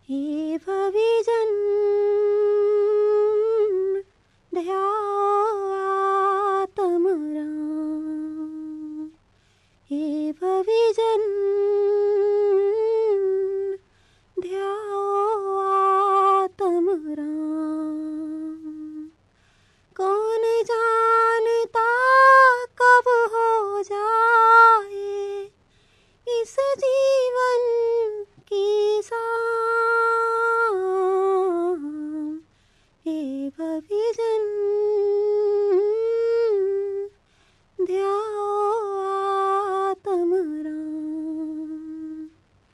हे भविजन ध्याओ आत्मराम, हे भविजन ध्याओ आत्मराम। कौन जानता कब हो जाए इस जीवन की शाम, हे भविजन ध्याओ आत्मराम।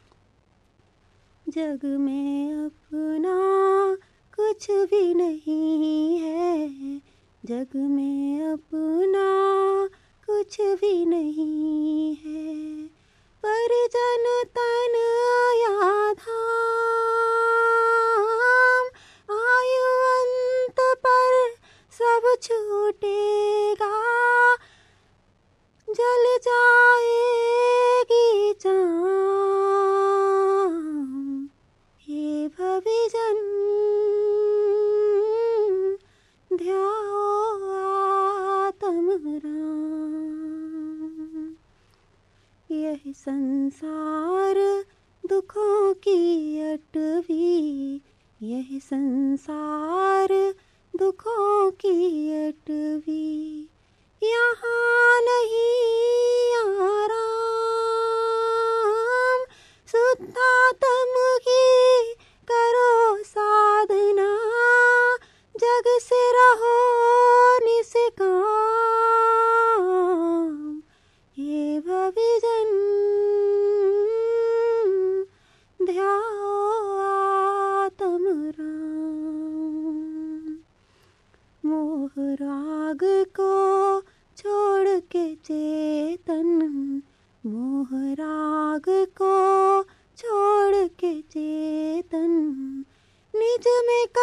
जग में अपना कुछ भी नहीं है, जग में अपना कुछ भी नहीं है, परिजन तन या धाम, आयु अंत पर सब छूटेगा, जल जाएगी चाम, हे भविजन ध्याओ आत्मराम। यह संसार दुखों की अटवी, यह संसार दुखों की अटवी, यहाँ नहीं आराम, शुद्धात्म की करो साधना, जग से रहो निष्काम, हे भविजन ध्याओ आत्मराम। मोह राग को छोड़ के चेतन, मोह राग को छोड़ के चेतन, निज में